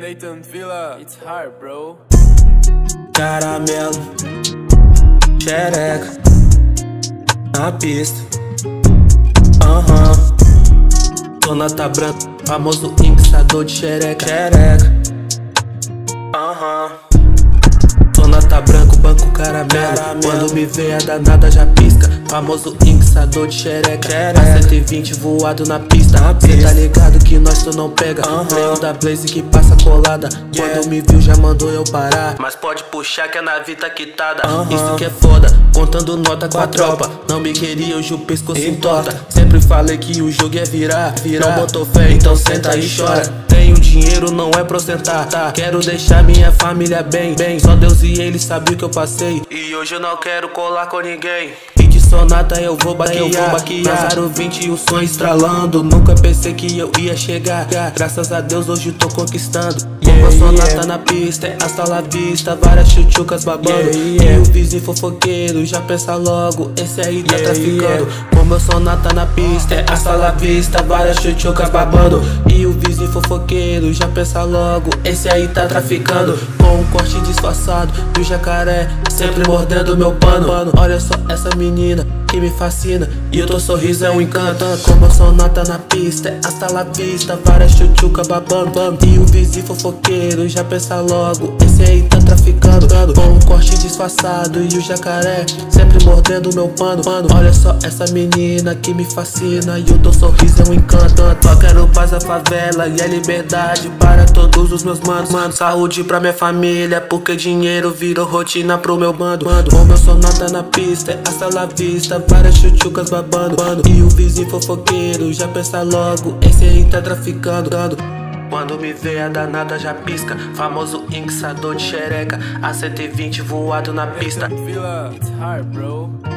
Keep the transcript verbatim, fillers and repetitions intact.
Clayton Villa, it's hard, bro. Caramelo, xereca, na pista. Aham, uhum. Tô na tá branca, famoso inxador de xereca, xereca. Aham, uhum. Tô na tá branco, banco caramelo. caramelo. Quando me vê a danada já pisca. Famoso inxador de xereca, xereca. A cento e vinte voado na pista. Cê tá ligado que nós tu não pega. Uhum. Freio da Blaze que passa colada. Yeah. Quando me viu já mandou eu parar. Mas pode puxar que a nave tá quitada. Uhum. Isso que é foda, contando nota com a tropa. Não me queria, hoje o pescoço entorta. Sempre falei que o jogo é virar, virar. Não botou fé, então senta e chora. Tenho dinheiro, não é pra ostentar, tá? Quero deixar minha família bem, bem. Só Deus e ele sabe o que eu passei. E hoje eu não quero colar com ninguém. E de sonata eu vou baquear, eu vou baquear. zero vinte e o sonho estralando. Nunca pensei que eu ia chegar. Graças a Deus hoje tô conquistando. Yeah, Bomba sonata yeah. na pista, é hasta la vista. Várias chuchucas babando. Yeah, yeah. E o vizinho fofoqueiro já pensa logo, esse aí tá yeah, traficando. Yeah. Bomba sonata na pista, é hasta la vista. Várias chuchucas babando. E o vizinho fofoqueiro já pensa logo, esse aí tá traficando. Com um corte disfarçado do jacaré, sempre mordendo meu pano. Olha só essa menina que me fascina, e o teu sorriso é um encanto. Como sonata na pista, é hasta la vista. Várias chuchuca babando. E o vizinho fofoqueiro já pensa logo, esse aí tá traficando. Com um corte disfarçado e o jacaré sempre mordendo meu pano. Olha só essa menina que me fascina, e o teu sorriso é um encanto. Só quero paz na favela e a liberdade para todos os meus manos. Mano, saúde pra minha família, porque dinheiro virou rotina pro meu bando. Com meu sonata na pista, é hasta la vista. Várias chuchucas babando. E o vizinho fofoqueiro já pensa logo, esse aí tá traficando. Quando me vê a danada já pisca. Famoso inxador de xereca, a cento e vinte voado na pista. Villa, it's hard, bro.